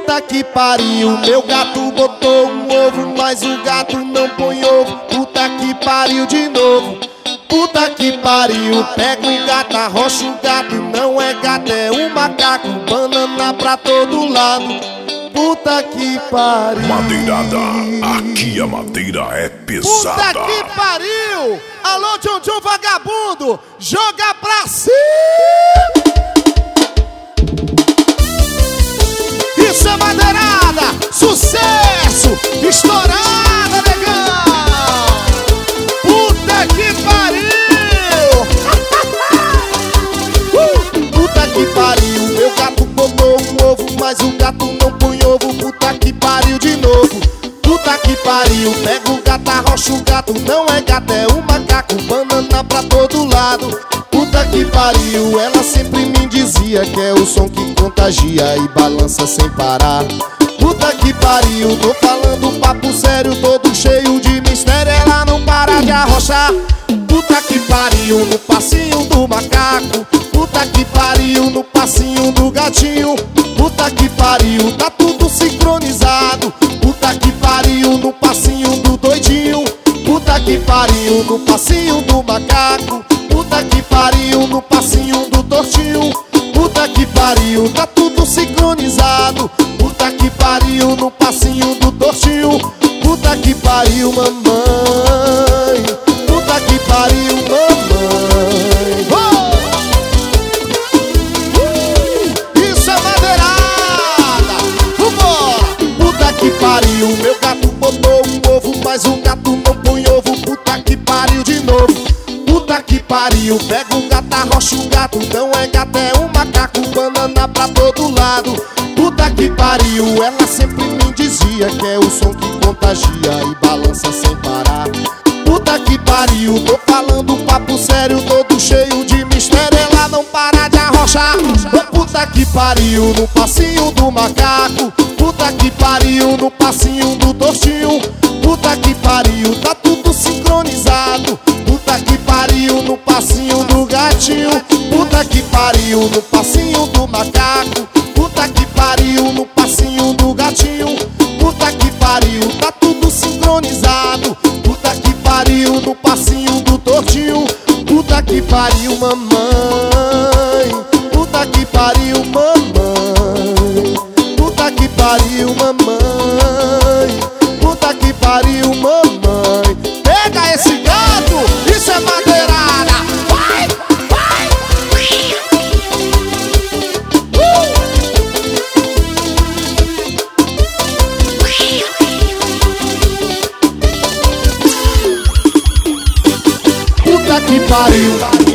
Puta que pariu, meu gato botou um ovo, mas o gato não põe ovo. Puta que pariu de novo. Puta que pariu, pega o gato, arrocha o gato. Não é gato, é um macaco. Banana pra todo lado. Puta que pariu. Madeirada, aqui a madeira é pesada. Puta que pariu. Alô, John John vagabundo, joga pra cima. Isso é madeirada, sucesso, estourada, legal. Puta que pariu. Puta que pariu, meu gato botou um ovo, mas o gato não põe ovo. Puta que pariu de novo. Puta que pariu, pega o gato, arrocha o gato. Não é gato, é um macaco. Banana pra todo lado. Puta que pariu, ela sempre me dizia que é o som que contagia e balança sem parar. Puta que pariu, tô falando papo sério, todo cheio de mistério. Ela não para de arrochar. Puta que pariu, no passinho do macaco. Puta que pariu, no passinho do gatinho. Puta que pariu, tá tudo sincronizado. Puta que pariu, no passinho do doidinho. Puta que pariu, no passinho do macaco. Puta que pariu, no passinho do tortinho. Puta que pariu, tá tudo sincronizado. Puta que pariu, no passinho do tortinho. Puta que pariu, mamãe. Puta que pariu, mamãe. Isso é madeirada. Vambora. Puta que pariu, meu gato botou um ovo, mas o gato não põe ovo. Puta que pariu de novo. Puta que pariu, pega o gato, arrocha o gato. Não é gato, é um macaco. Banana pra todo lado. Puta que pariu, ela sempre me dizia que é o som que contagia e balança sem parar. Puta que pariu, tô falando papo sério, todo cheio de mistério. Ela não para de arrochar. Puta que pariu, no passinho do macaco. Puta que pariu, no passinho do tortinho. Puta que pariu, tá tudo sincronizado. Puta que pariu, no passinho do gatinho. Puta que pariu, no passinho do macaco. Puta que pariu, no passinho do gatinho. Puta que pariu, tá tudo sincronizado. Puta que pariu, no passinho do tortinho. Puta que pariu, mamãe. Puta que pariu, mamãe. Puta que pariu, mamãe. Puta que pariu, mamãe. Pega esse gato, isso é madeirada. Vai, vai. Puta que pariu.